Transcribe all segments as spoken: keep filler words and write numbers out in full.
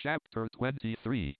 Chapter twenty-three.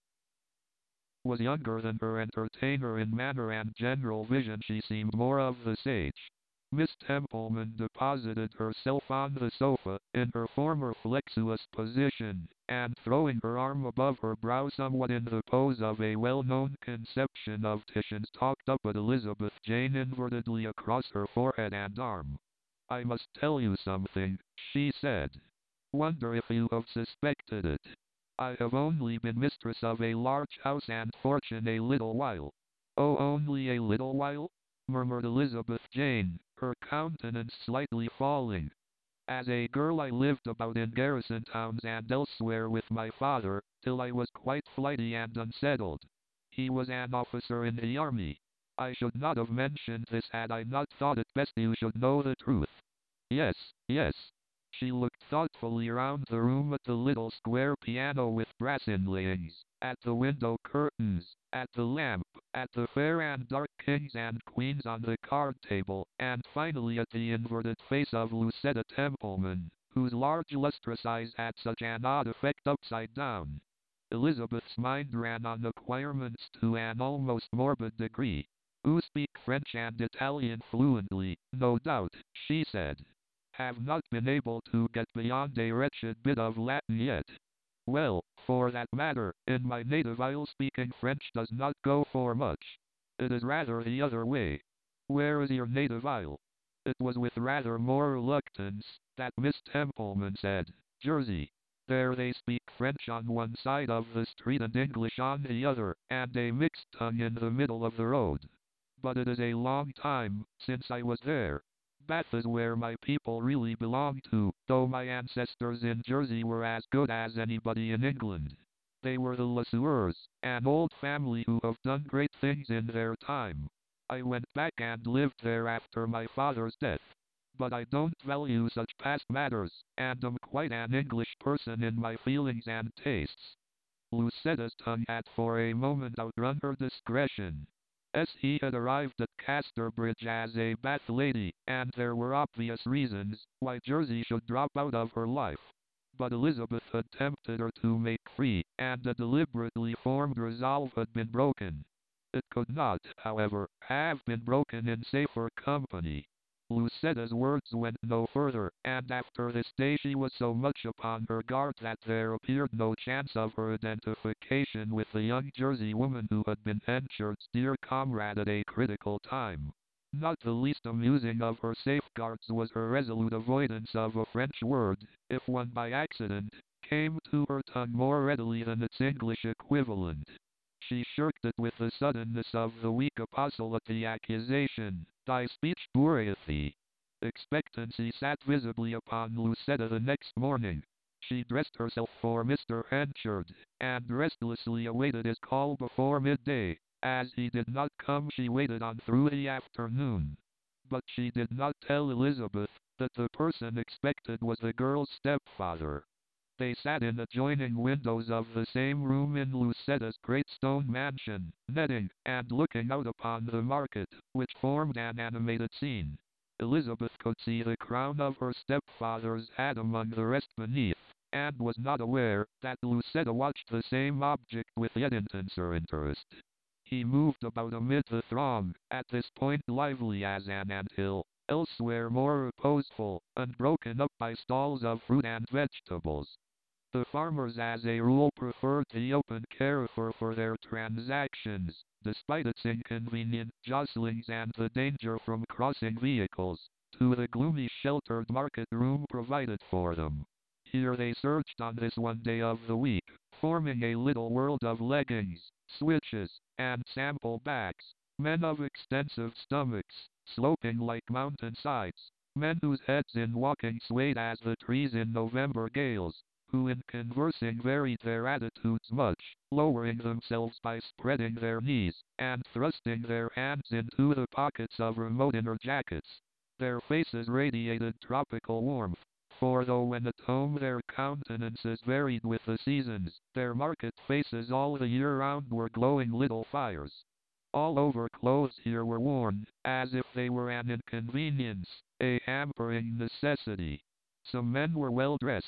Was younger than her entertainer in manner and general vision. She seemed more of the sage. Miss Templeman deposited herself on the sofa, in her former flexuous position, and throwing her arm above her brow somewhat in the pose of a well-known conception of Titian's, talked up at Elizabeth Jane invertedly across her forehead and arm. "I must tell you something," she said. "Wonder if you have suspected it. I have only been mistress of a large house and fortune a little while." "Oh, only a little while?" murmured Elizabeth Jane, her countenance slightly falling. "As a girl I lived about in garrison towns and elsewhere with my father, till I was quite flighty and unsettled. He was an officer in the army. I should not have mentioned this had I not thought it best you should know the truth." "Yes, yes." She looked thoughtfully round the room at the little square piano with brass inlayings, at the window curtains, at the lamp, at the fair and dark kings and queens on the card table, and finally at the inverted face of Lucetta Templeman, whose large lustrous eyes had such an odd effect upside down. Elizabeth's mind ran on acquirements to an almost morbid degree. "You speak French and Italian fluently, no doubt," she said. "Have not been able to get beyond a wretched bit of Latin yet. Well, for that matter, in my native isle speaking French does not go for much. It is rather the other way." "Where is your native isle?" It was with rather more reluctance that Miss Templeman said, "Jersey. There they speak French on one side of the street and English on the other, and a mixed tongue in the middle of the road. But it is a long time since I was there. Bath is where my people really belong to, though my ancestors in Jersey were as good as anybody in England. They were the Lesueurs, an old family who have done great things in their time. I went back and lived there after my father's death. But I don't value such past matters, and am quite an English person in my feelings and tastes." Lucetta's tongue had for a moment outrun her discretion. As he had arrived at Casterbridge as a Bath lady, and there were obvious reasons why Jersey should drop out of her life. But Elizabeth had tempted her to make free, and a deliberately formed resolve had been broken. It could not, however, have been broken in safer company. Lucetta's words went no further, and after this day she was so much upon her guard that there appeared no chance of her identification with the young Jersey woman who had been Henchard's dear comrade at a critical time. Not the least amusing of her safeguards was her resolute avoidance of a French word, if one by accident came to her tongue more readily than its English equivalent. She shirked it with the suddenness of the weak apostle at the accusation, "Thy speech boureth thee." Expectancy sat visibly upon Lucetta the next morning. She dressed herself for Mister Henchard, and restlessly awaited his call before midday. As he did not come she waited on through the afternoon. But she did not tell Elizabeth that the person expected was the girl's stepfather. They sat in adjoining windows of the same room in Lucetta's great stone mansion, netting, and looking out upon the market, which formed an animated scene. Elizabeth could see the crown of her stepfather's hat among the rest beneath, and was not aware that Lucetta watched the same object with yet intenser interest. He moved about amid the throng, at this point lively as an anthill, elsewhere more reposeful, and broken up by stalls of fruit and vegetables. The farmers as a rule preferred the open carrefour for their transactions, despite its inconvenient jostlings and the danger from crossing vehicles, to the gloomy sheltered market room provided for them. Here they searched on this one day of the week, forming a little world of leggings, switches, and sample backs, men of extensive stomachs, sloping like mountain sides, men whose heads in walking swayed as the trees in November gales, who in conversing varied their attitudes much, lowering themselves by spreading their knees, and thrusting their hands into the pockets of remote inner jackets. Their faces radiated tropical warmth, for though when at home their countenances varied with the seasons, their market faces all the year round were glowing little fires. All over clothes here were worn, as if they were an inconvenience, a hampering necessity. Some men were well dressed,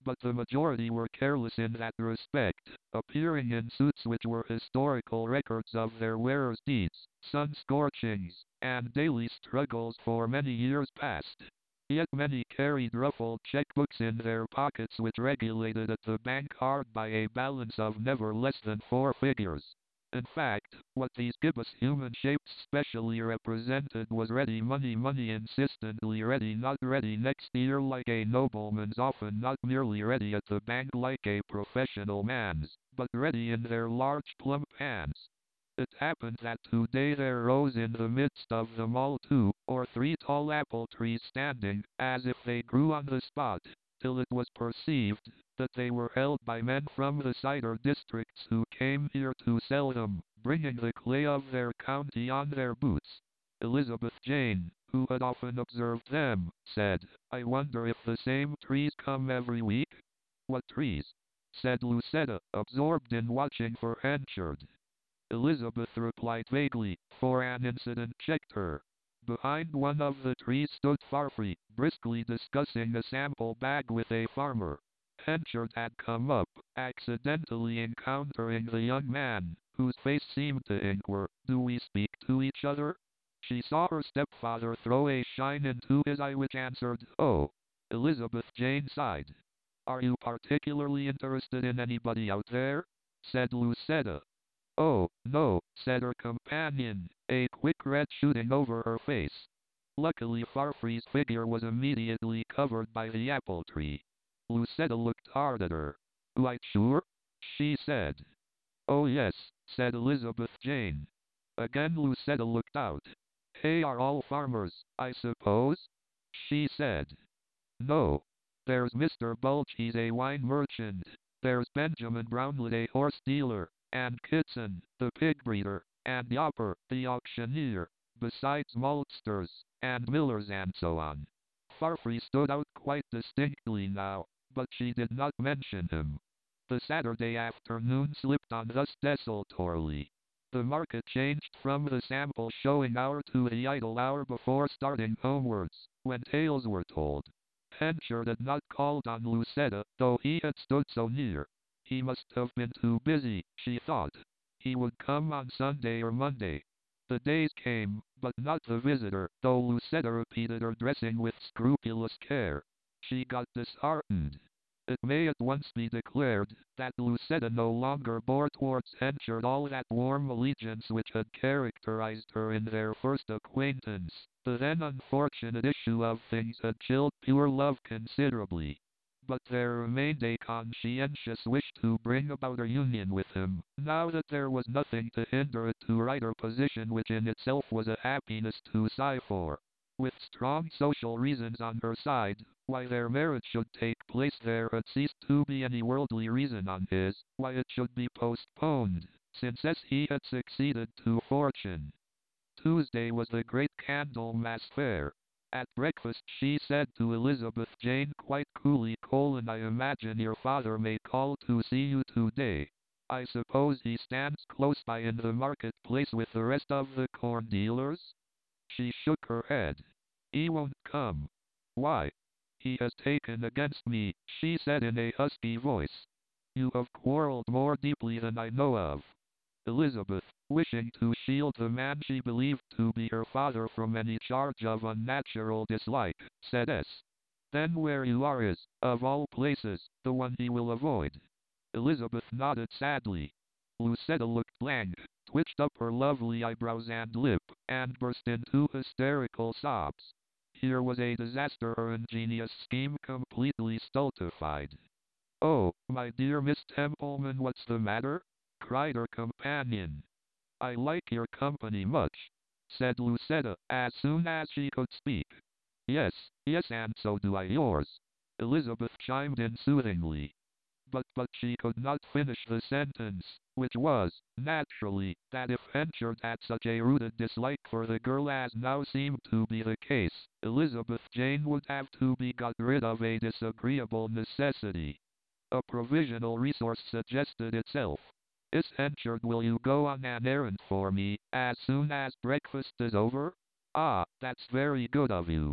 but the majority were careless in that respect, appearing in suits which were historical records of their wearers' deeds, sun-scorchings, and daily struggles for many years past. Yet many carried ruffled checkbooks in their pockets which regulated at the bank hard by a balance of never less than four figures. In fact, what these gibbous human shapes specially represented was ready money money insistently ready not ready next year like a nobleman's often not merely ready at the bank like a professional man's, but ready in their large plump hands. It happened that today there rose in the midst of them all two or three tall apple trees standing, as if they grew on the spot, till it was perceived that they were held by men from the cider districts who came here to sell them, bringing the clay of their county on their boots. Elizabeth Jane, who had often observed them, said, "I wonder if the same trees come every week?" "What trees?" said Lucetta, absorbed in watching for Henchard. Elizabeth replied vaguely, for an incident checked her. Behind one of the trees stood Farfree, briskly discussing a sample bag with a farmer. Henchard had come up, accidentally encountering the young man, whose face seemed to inquire, "Do we speak to each other?" She saw her stepfather throw a shine into his eye which answered, "Oh." Elizabeth Jane sighed. "Are you particularly interested in anybody out there?" said Lucetta. "Oh, no," said her companion, a quick red shooting over her face. Luckily Farfree's figure was immediately covered by the apple tree. Lucetta looked hard at her. "Quite sure?" she said. "Oh yes," said Elizabeth Jane. Again Lucetta looked out. "They are all farmers, I suppose?" she said. "No. There's Mister Bulge, he's a wine merchant. There's Benjamin Brownlet, a horse dealer, and Kitson, the pig breeder, and Yopper, the auctioneer, besides maltsters, and millers and so on." Farfree stood out quite distinctly now, but she did not mention him. The Saturday afternoon slipped on thus desultorily. The market changed from the sample showing hour to the idle hour before starting homewards, when tales were told. Henchard had not called on Lucetta, though he had stood so near. He must have been too busy, she thought. He would come on Sunday or Monday. The days came, but not the visitor, though Lucetta repeated her dressing with scrupulous care. She got disheartened. It may at once be declared that Lucetta no longer bore towards Henchard all that warm allegiance which had characterized her in their first acquaintance. The then unfortunate issue of things had chilled pure love considerably. But there remained a conscientious wish to bring about a union with him, now that there was nothing to hinder it to right her position, which in itself was a happiness to sigh for. With strong social reasons on her side, why their marriage should take place, there had ceased to be any worldly reason on his, why it should be postponed, since as he had succeeded to fortune. Tuesday was the great Candlemas fair. At breakfast she said to Elizabeth Jane quite coolly, "Colin, I imagine your father may call to see you today. I suppose he stands close by in the marketplace with the rest of the corn dealers?" She shook her head. "He won't come." "Why?" "He has taken against me," she said in a husky voice. "You have quarreled more deeply than I know of." Elizabeth, wishing to shield the man she believed to be her father from any charge of unnatural dislike, said yes. "Then where you are is, of all places, the one he will avoid." Elizabeth nodded sadly. Lucetta looked blank, twitched up her lovely eyebrows and lip, and burst into hysterical sobs. Here was a disaster, her ingenious scheme completely stultified. "Oh, my dear Miss Templeman, what's the matter?" cried her companion. "I like your company much," said Lucetta, as soon as she could speak. "Yes, yes, and so do I yours," Elizabeth chimed in soothingly. But, but she could not finish the sentence, which was, naturally, that if Henchard had such a rooted dislike for the girl as now seemed to be the case, Elizabeth Jane would have to be got rid of a disagreeable necessity. A provisional resource suggested itself. "Miss Henchard, will you go on an errand for me, as soon as breakfast is over?" "Ah, that's very good of you."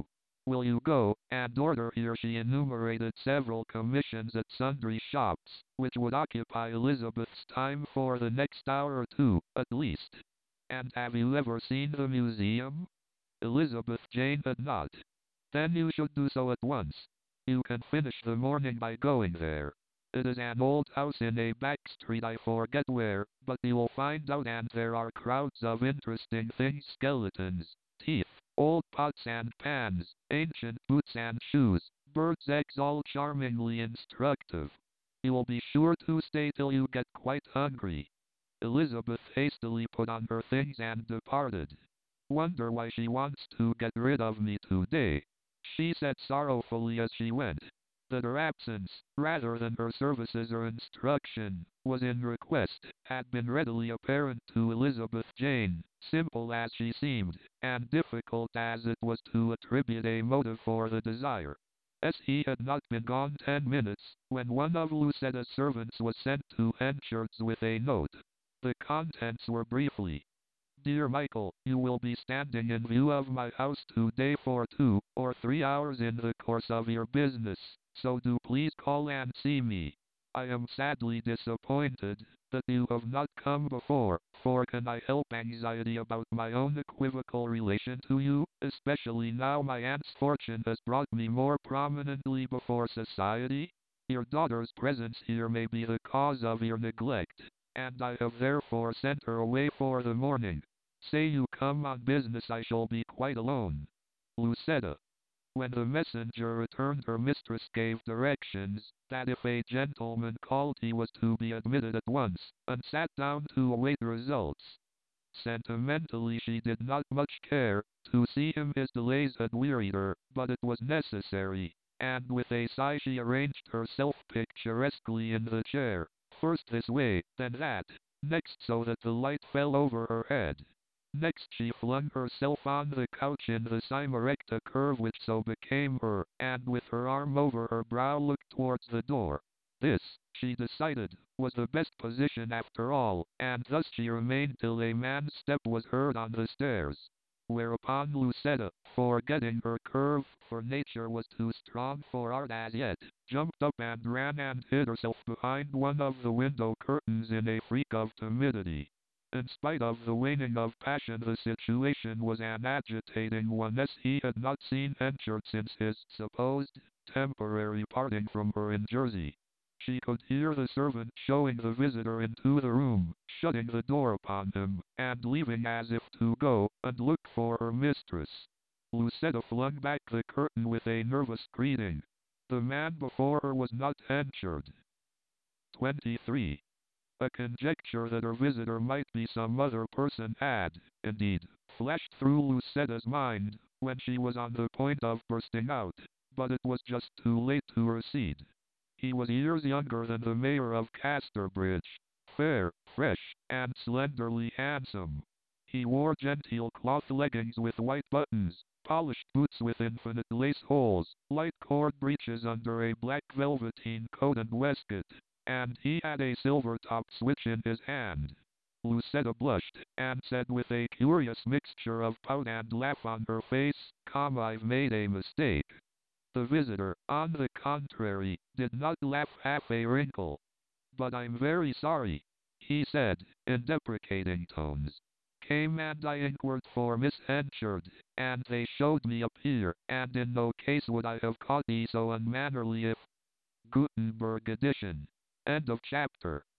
Will you go and order here? She enumerated several commissions at sundry shops, which would occupy Elizabeth's time for the next hour or two, at least. And have you ever seen the museum? Elizabeth Jane had not. Then you should do so at once. You can finish the morning by going there. It is an old house in a back street, I forget where, but you'll find out, and there are crowds of interesting things: skeletons, teeth, old pots and pans, ancient boots and shoes, birds' eggs, all charmingly instructive. You'll be sure to stay till you get quite hungry. Elizabeth hastily put on her things and departed. Wonder why she wants to get rid of me today, she said sorrowfully as she went. That her absence, rather than her services or instruction, was in request, had been readily apparent to Elizabeth Jane, simple as she seemed, and difficult as it was to attribute a motive for the desire. As he had not been gone ten minutes, when one of Lucetta's servants was sent to Henchard's with a note. The contents were briefly: Dear Michael, you will be standing in view of my house today for two or three hours in the course of your business, so do please call and see me. I am sadly disappointed that you have not come before, for can I help anxiety about my own equivocal relation to you, especially now my aunt's fortune has brought me more prominently before society? Your daughter's presence here may be the cause of your neglect, and I have therefore sent her away for the morning. Say you come on business, I shall be quite alone. Lucetta. When the messenger returned, her mistress gave directions that if a gentleman called he was to be admitted at once, and sat down to await results. Sentimentally she did not much care to see him. His delays had wearied her, but it was necessary, and with a sigh she arranged herself picturesquely in the chair, first this way, then that, next so that the light fell over her head. Next she flung herself on the couch in the cyma recta curve which so became her, and with her arm over her brow looked towards the door. This, she decided, was the best position after all, and thus she remained till a man's step was heard on the stairs. Whereupon Lucetta, forgetting her curve, for nature was too strong for art as yet, jumped up and ran and hid herself behind one of the window curtains in a freak of timidity. In spite of the waning of passion, the situation was an agitating one, as he had not seen Henchard since his supposed temporary parting from her in Jersey. She could hear the servant showing the visitor into the room, shutting the door upon him, and leaving as if to go and look for her mistress. Lucetta flung back the curtain with a nervous greeting. The man before her was not Henchard. twenty-three. A conjecture that her visitor might be some other person had, indeed, flashed through Lucetta's mind, when she was on the point of bursting out, but it was just too late to recede. He was years younger than the mayor of Casterbridge, fair, fresh, and slenderly handsome. He wore genteel cloth leggings with white buttons, polished boots with infinite lace holes, light cord breeches under a black velveteen coat and waistcoat, and he had a silver-topped switch in his hand. Lucetta blushed, and said with a curious mixture of pout and laugh on her face, "Come, I've made a mistake." The visitor, on the contrary, did not laugh half a wrinkle. "But I'm very sorry," he said, in deprecating tones. "Came and I inquired for Miss Henchard, and they showed me up here, and in no case would I have caught ye so unmannerly if—" Gutenberg edition. End of chapter.